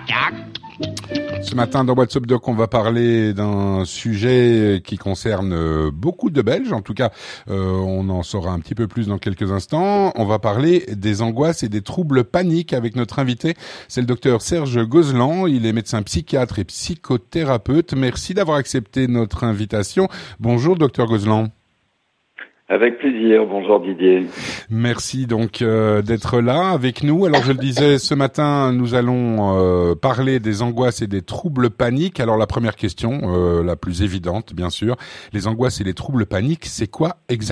Ce matin, dans WhatsApp Doc, on va parler d'un sujet qui concerne beaucoup de Belges. En tout cas, on en saura un petit peu plus dans quelques instants. On va parler des angoisses et des troubles paniques avec notre invité. C'est le docteur Serge Gozlan. Il est médecin psychiatre et psychothérapeute. Merci d'avoir accepté notre invitation. Bonjour, docteur Gozlan. Avec plaisir. Bonjour Didier. Merci donc d'être là avec nous. Alors je le disais, ce matin, nous allons parler des angoisses et des troubles paniques. Alors la première question, la plus évidente bien sûr, les angoisses et les troubles paniques, c'est quoi exactement ?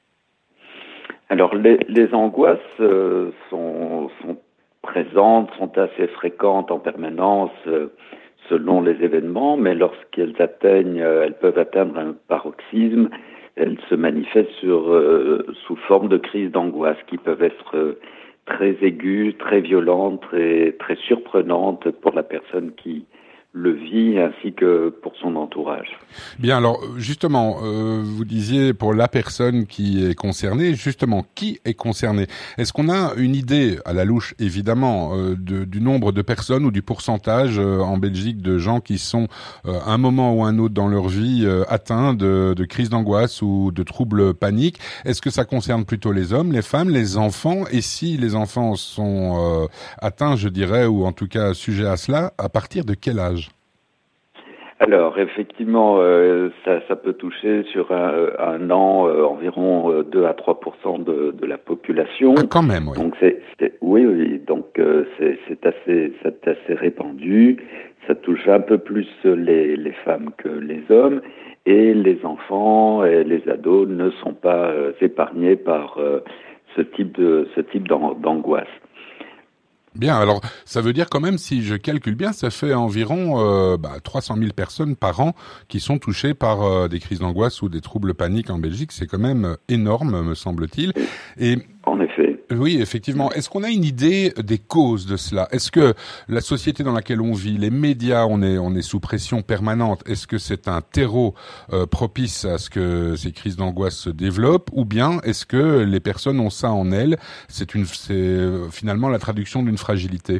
Alors les angoisses sont présentes, sont assez fréquentes en permanence selon les événements, mais lorsqu'elles elles peuvent atteindre un paroxysme. Elles se manifestent sous forme de crises d'angoisse qui peuvent être très aiguës, très violentes et très surprenantes pour la personne qui le vit ainsi que pour son entourage. Bien, alors justement, vous disiez pour la personne qui est concernée, justement, qui est concerné ? Est-ce qu'on a une idée, à la louche évidemment, du nombre de personnes ou du pourcentage en Belgique de gens qui sont à un moment ou un autre dans leur vie atteints de crises d'angoisse ou de troubles paniques ? Est-ce que ça concerne plutôt les hommes, les femmes, les enfants ? Et si les enfants sont atteints, je dirais, ou en tout cas sujets à cela, à partir de quel âge ? Alors, effectivement, ça peut toucher sur un an environ 2 à 3% de la population. Ah, quand même, oui. Donc, oui. Donc, c'est assez répandu. Ça touche un peu plus les femmes que les hommes. Et les enfants et les ados ne sont pas épargnés par ce type d'angoisse. Bien, alors ça veut dire quand même, si je calcule bien, ça fait environ 300 000 personnes par an qui sont touchées par des crises d'angoisse ou des troubles paniques en Belgique. C'est quand même énorme, me semble-t-il. Et en effet. Oui, effectivement. Est-ce qu'on a une idée des causes de cela ? Est-ce que la société dans laquelle on vit, les médias, on est sous pression permanente, est-ce que c'est un terreau propice à ce que ces crises d'angoisse se développent, ou bien est-ce que les personnes ont ça en elles ? C'est finalement la traduction d'une fragilité.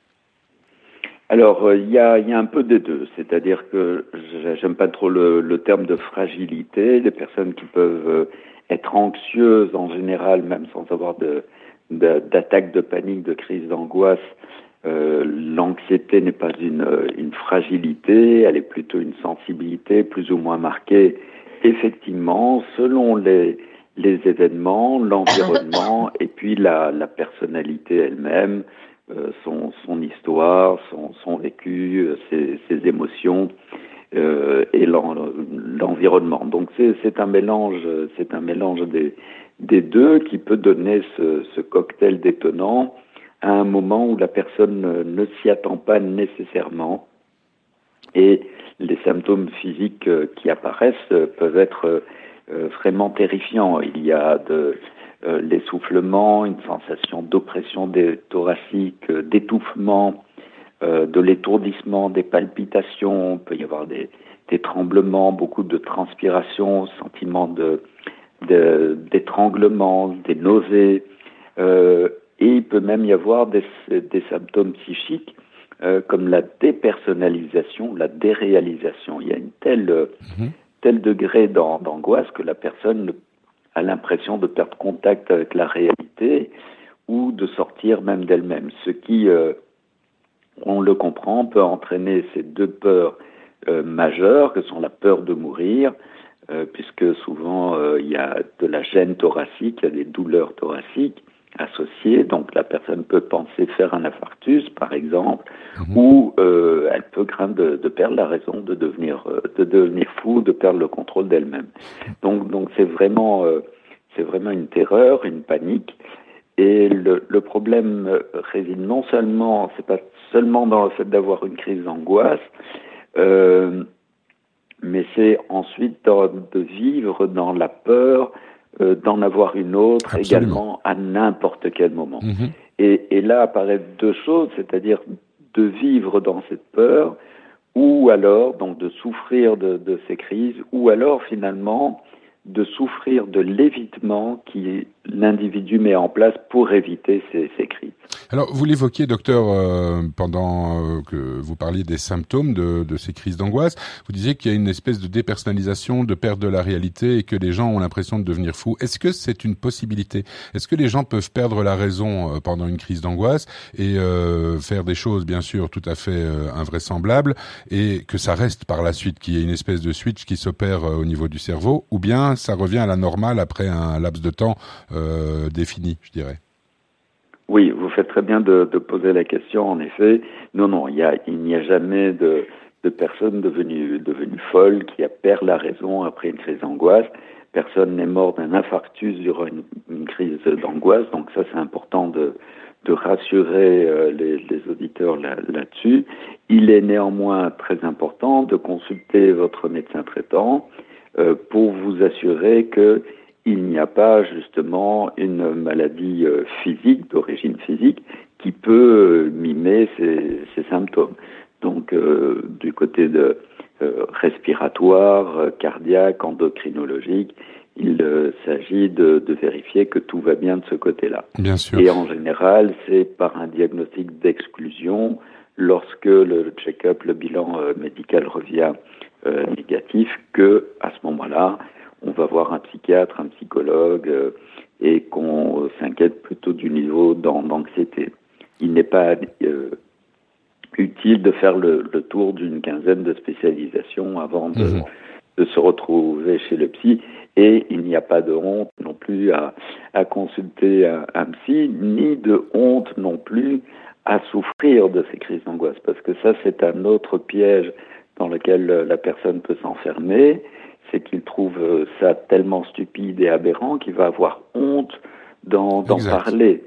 Alors, il y a un peu des deux, c'est-à-dire que j'aime pas trop le terme de fragilité. Les personnes qui peuvent être anxieuses en général, même sans avoir d'attaque de panique, de crise d'angoisse, l'anxiété n'est pas une fragilité, elle est plutôt une sensibilité plus ou moins marquée, effectivement, selon les événements, l'environnement et puis la personnalité elle-même, son histoire, son vécu, ses émotions et l'environnement. Donc c'est un mélange des deux qui peut donner ce cocktail détonnant à un moment où la personne ne s'y attend pas nécessairement et les symptômes physiques qui apparaissent peuvent être vraiment terrifiants. Il y a l'essoufflement, une sensation d'oppression thoracique, d'étouffement, de l'étourdissement, des palpitations, il peut y avoir des tremblements, beaucoup de transpiration, sentiment d'étranglement, des nausées, et il peut même y avoir des symptômes psychiques comme la dépersonnalisation, la déréalisation. Il y a tel degré d'angoisse que la personne a l'impression de perdre contact avec la réalité ou de sortir même d'elle-même, ce qui, on le comprend, peut entraîner ces deux peurs majeures que sont la peur de mourir, puisque souvent il y a de la gêne thoracique, il y a des douleurs thoraciques associées, donc la personne peut penser faire un infarctus par exemple, ou elle peut craindre de perdre la raison, de devenir fou, de perdre le contrôle d'elle-même. Donc c'est vraiment une terreur, une panique. Et le problème réside c'est pas seulement dans le fait d'avoir une crise d'angoisse, mais c'est ensuite de vivre dans la peur d'en avoir une autre. Absolument. Également à n'importe quel moment. Et là apparaissent deux choses, c'est-à-dire de vivre dans cette peur, ou alors donc de souffrir de ces crises, ou alors finalement de souffrir de l'évitement qui l'individu met en place pour éviter ces crises. Alors, vous l'évoquiez, docteur, pendant que vous parliez des symptômes de ces crises d'angoisse. Vous disiez qu'il y a une espèce de dépersonnalisation, de perte de la réalité et que les gens ont l'impression de devenir fous. Est-ce que c'est une possibilité? Est-ce que les gens peuvent perdre la raison pendant une crise d'angoisse et faire des choses, bien sûr, tout à fait invraisemblables et que ça reste par la suite, qu'il y ait une espèce de switch qui s'opère au niveau du cerveau, ou bien ça revient à la normale après un laps de temps défini, je dirais? Oui, vous faites très bien de poser la question. En effet, non, il n'y a jamais de personne devenue folle qui a perdu la raison après une crise d'angoisse. Personne n'est mort d'un infarctus durant une crise d'angoisse. Donc ça, c'est important de rassurer les auditeurs là-dessus. Il est néanmoins très important de consulter votre médecin traitant pour vous assurer que il n'y a pas justement une maladie physique, d'origine physique, qui peut mimer ces symptômes. Donc, du côté de respiratoire, cardiaque, endocrinologique, il s'agit de vérifier que tout va bien de ce côté-là. Bien sûr. Et en général, c'est par un diagnostic d'exclusion, lorsque le check-up, le bilan médical revient négatif, que à ce moment-là, on va voir un psychiatre, un psychologue, et qu'on s'inquiète plutôt du niveau d'anxiété. Il n'est pas utile de faire le tour d'une quinzaine de spécialisations avant de se retrouver chez le psy, et il n'y a pas de honte non plus à consulter un psy, ni de honte non plus à souffrir de ces crises d'angoisse, parce que ça, c'est un autre piège dans lequel la personne peut s'enfermer. C'est qu'il trouve ça tellement stupide et aberrant qu'il va avoir honte d'en parler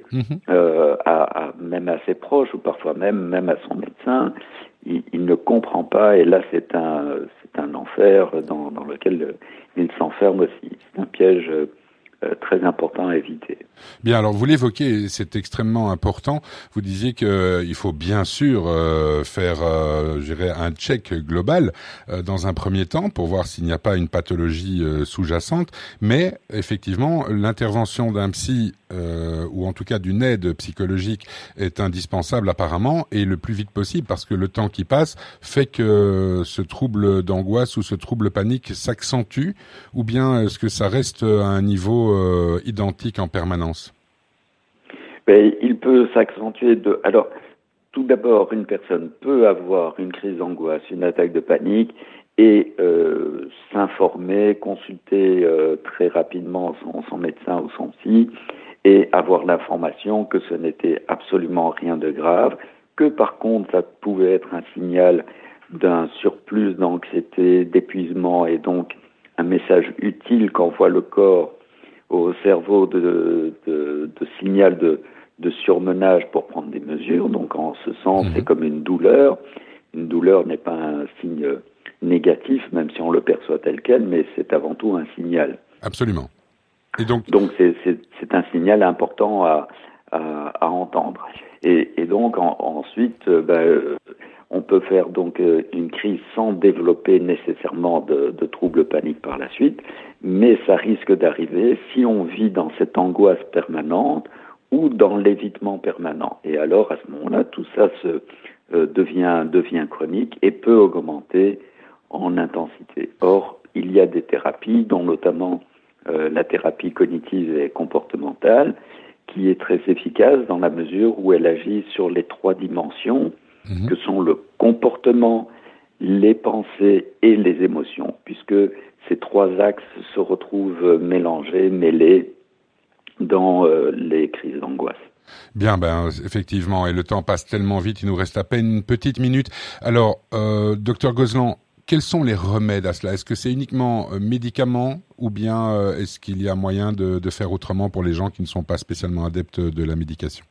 même à ses proches ou parfois même à son médecin. Il ne comprend pas, et là c'est un enfer dans lequel il s'enferme aussi. C'est un piège très important à éviter. Bien, alors vous l'évoquez, c'est extrêmement important. Vous disiez qu'il faut bien sûr faire, je dirais, un check global dans un premier temps pour voir s'il n'y a pas une pathologie sous-jacente. Mais effectivement, l'intervention d'un psy ou en tout cas d'une aide psychologique est indispensable apparemment, et le plus vite possible, parce que le temps qui passe fait que ce trouble d'angoisse ou ce trouble panique s'accentue, ou bien est-ce que ça reste à un niveau identique en permanence? Ben, il peut s'accentuer Alors, tout d'abord, une personne peut avoir une crise d'angoisse, une attaque de panique, et s'informer, consulter très rapidement son médecin ou son psy, et avoir l'information que ce n'était absolument rien de grave, que par contre, ça pouvait être un signal d'un surplus d'anxiété, d'épuisement, et donc un message utile qu'envoie le corps au cerveau de signal de surmenage pour prendre des mesures. Donc en ce sens, c'est comme une douleur. Une douleur n'est pas un signe négatif, même si on le perçoit tel quel, mais c'est avant tout un signal. Absolument. Et donc c'est un signal important à entendre. Et donc ensuite, on peut faire donc une crise sans développer nécessairement de troubles paniques par la suite, mais ça risque d'arriver si on vit dans cette angoisse permanente ou dans l'évitement permanent. Et alors à ce moment-là, tout ça devient chronique et peut augmenter en intensité. Or, il y a des thérapies, dont notamment la thérapie cognitive et comportementale, qui est très efficace dans la mesure où elle agit sur les 3 dimensions que sont le comportement, les pensées et les émotions, puisque ces 3 axes se retrouvent mélangés, mêlés dans les crises d'angoisse. Bien, effectivement, et le temps passe tellement vite, il nous reste à peine une petite minute. Alors, docteur Gozlan, quels sont les remèdes à cela? Est-ce que c'est uniquement médicaments, ou bien est-ce qu'il y a moyen de faire autrement pour les gens qui ne sont pas spécialement adeptes de la médication?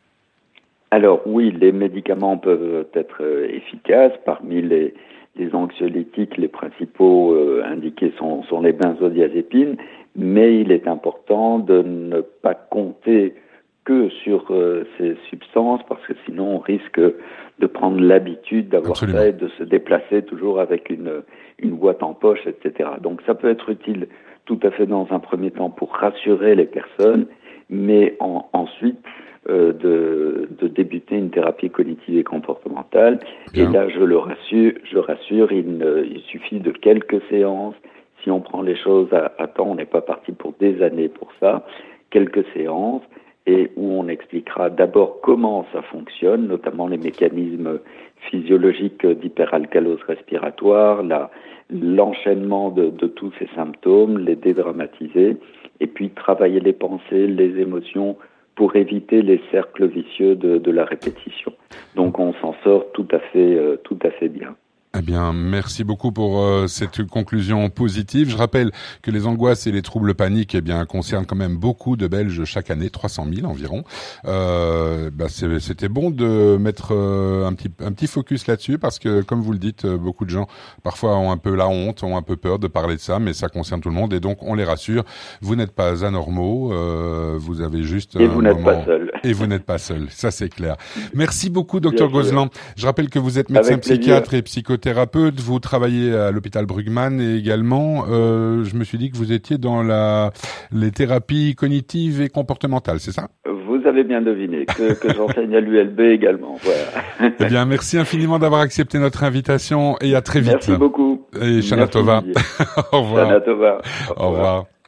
Alors oui, les médicaments peuvent être efficaces. Parmi les anxiolytiques, les principaux indiqués sont les benzodiazépines, mais il est important de ne pas compter que sur ces substances, parce que sinon on risque de prendre l'habitude d'avoir Absolument. ça et de se déplacer toujours avec une boîte en poche, etc. Donc ça peut être utile tout à fait dans un premier temps pour rassurer les personnes, mais ensuite de débuter une thérapie cognitive et comportementale. Bien. Et là, je rassure, il suffit de quelques séances. Si on prend les choses à temps, on n'est pas parti pour des années pour ça. Quelques séances et où on expliquera d'abord comment ça fonctionne, notamment les mécanismes physiologiques d'hyperalcalose respiratoire, l'enchaînement de tous ces symptômes, les dédramatiser, et puis travailler les pensées, les émotions pour éviter les cercles vicieux de la répétition. Donc on s'en sort tout à fait bien. Eh bien, merci beaucoup pour cette conclusion positive. Je rappelle que les angoisses et les troubles paniques, concernent quand même beaucoup de Belges chaque année, 300 000 environ. C'était bon de mettre un petit focus là-dessus parce que, comme vous le dites, beaucoup de gens parfois ont un peu la honte, ont un peu peur de parler de ça, mais ça concerne tout le monde et donc on les rassure. Vous n'êtes pas anormaux, vous avez juste et vous n'êtes pas seul. Et vous n'êtes pas seul, ça c'est clair. Merci beaucoup, Dr Gozlan. Je rappelle que vous êtes médecin psychiatre et psychothérapeute. Vous travaillez à l'hôpital Brugman et également, je me suis dit que vous étiez dans les thérapies cognitives et comportementales, c'est ça? Vous avez bien deviné que j'enseigne à l'ULB également. Voilà. Eh bien, merci infiniment d'avoir accepté notre invitation et à très vite. Merci beaucoup. Et Shana Tova. Au revoir. Shana Tova. Au revoir.